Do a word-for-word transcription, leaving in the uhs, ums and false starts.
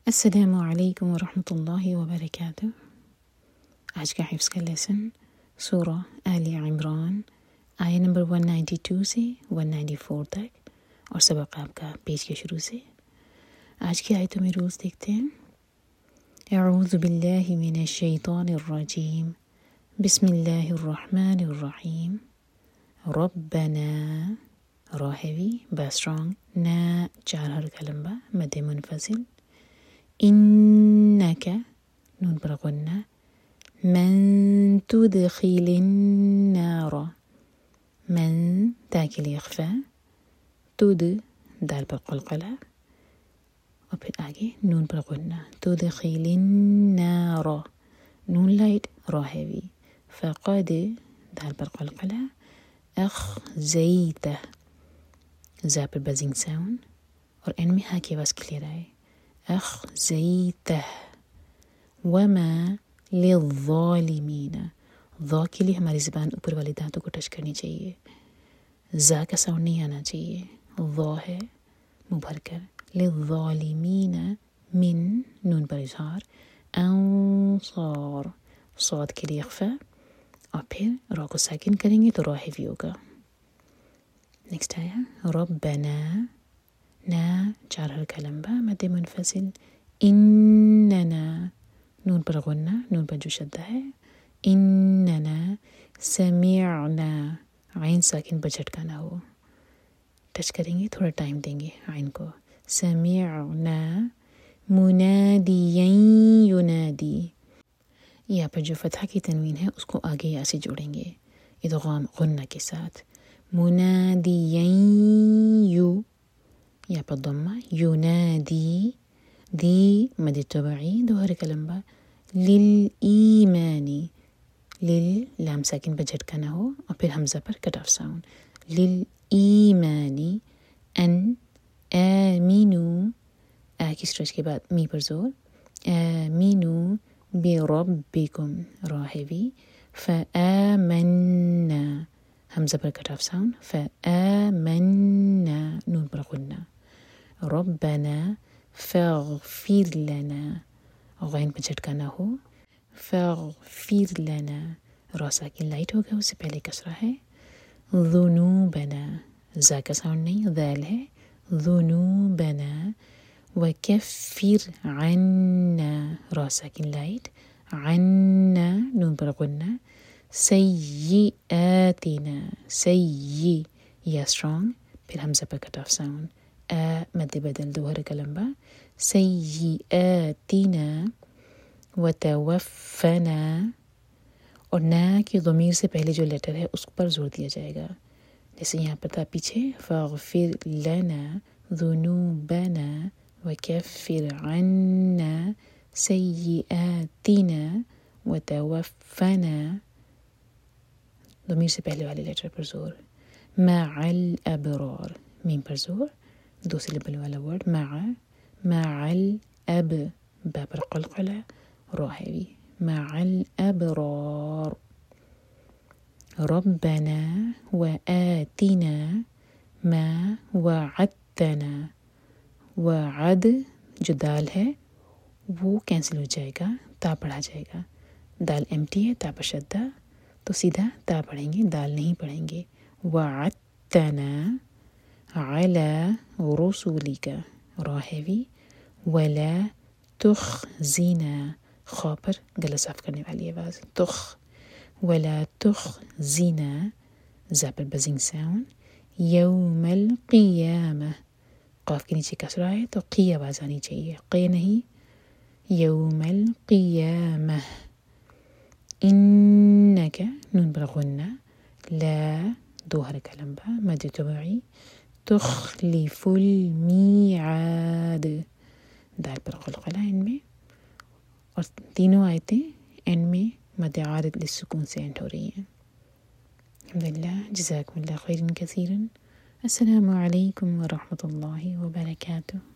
السلام علیکم ورحمۃ اللہ وبرکاتہ۔ آج کا حفظ کا لیسن سورہ آل عمران آیہ نمبر ایک سو بانوے سے ایک سو چورانوے تک، اور سبق آپ کا پیج کے شروع سے۔ آج کی آیتوں میں روز دیکھتے ہیں۔ اعوذ باللہ من الشیطان الرجیم، بسم اللہ الرحمن الرحیم۔ ربنا، را ہیوی، با اسٹرانگ، نا چار حرکہ لمبا، مد منفصل، انک نون پر غنہ، من تدخل النار، من تاکل اخفا، تد دال پر قلقلہ، اور پھر آگے نون پر غنہ، تدخل النار، نون لائٹ، را ہیوی، فقد دال پر قلقلہ، اخزیتہ، زا پر بزنگ ساؤنڈ، اور اینڈ میں ہا کی آواز کلیئر آئے، اخزیتہ، وما للظالمین، ظا کے لیے ہماری زبان اوپر والے دانتوں کو ٹچ کرنی چاہیے، زا کا ساؤنڈ نہیں آنا چاہیے، ظا ہے منہ بھر کر، للظالمین، من نون پر اظہار، انصار، صاد کے لیے اخفا، اور پھر را کو ساکن کریں گے تو را ہیوی ہوگا۔ نیکسٹ آیا ربنا، نا چار حرکہ لمبا، مد منفصل، اننا نون پر غنہ، نون پر جو شدہ ہے، اننا سمعنا، عین ساکن پر جھٹکا نہ ہو، ٹچ کریں گے تھوڑا ٹائم دیں گے عین کو، سمعنا منادیا ینادی، یہاں پر جو فتحہ کی تنوین ہے اس کو آگے یا سے جوڑیں گے ادغام غنہ کے ساتھ، منادیا یو، یہاں پر ضمہ، ینادی، دی مد طبعی دو حرکہ لمبا، للایمانی، لل لام ساکن پر جھٹکا نہ ہو، اور پھر حمزہ پر کٹ آف ساؤنڈ، للایمانی، ان آمینو، آ کی اسٹریچ کے بعد می پر زور، آمینو بربکم، را ہیوی، فآمنا، حمزہ پر کٹ آف ساؤنڈ، فآمنا، نون پر غنہ، ربنا فاغفر لنا، غین پر جھٹکا نہ ہو، فاغفر لنا، را ساکن لائٹ ہوگا، اس سے پہلے کسرہ ہے، ذنوبنا، زا کا ساؤنڈ نہیں، ذال ہے، ذنوبنا، وکفر عنا، را ساکن لائٹ، عنا نون پر غنہ، سیئاتنا، سیئ یا اسٹرانگ، پھر حمزہ پر کٹ آف ساؤنڈ، آ مد بدل دو حرکہ لمبا، سیئاتنا، وتوفنا، اور نا کی ضمیر سے پہلے جو لیٹر ہے اس پر زور دیا جائے گا، جیسے یہاں پر تھا پیچھے، فاغفر لنا ذنوبنا وکفر عنا سیئاتنا وتوفنا، ضمیر سے پہلے والے لیٹر پر زور، مع الابرار، میم پر زور، دو سلیبل والا ورڈ، مع، مع الاب، با پر قلقلہ، را ہیوی، مع الابرار، ربنا وآتنا ما وعدتنا، وعد جو دال ہے وہ کینسل ہو جائے گا، تا پڑھا جائے گا، دال ایمٹی ہے، تا پر شدہ، تو سیدھا تا پڑھیں گے، دال نہیں پڑھیں گے، وعدتنا علی رسولک، را ہیوی، ولا تخزینا، خا پر گلا صاف کرنے والی آواز، تخ، ولا تخزینا، زا پر بزنگ ساؤنڈ، یوم القیامہ، قاف کے نیچے کسرہ ہے تو قی آواز آنی چاہیے، قی نہیں، یوم القیامہ، انک نون پر غنہ، لا دو حرکہ لمبا، مد طبعی، تخلف المیعاد، دال پر قلقلہ ان میں، اور تینوں آیتیں اینڈ میں مد عارض للسکون سے اینڈ ہو رہی ہیں۔ الحمدللہ، جزاکم اللہ خیرا کثیرا، السلام علیکم ورحمۃ اللہ وبرکاتہ۔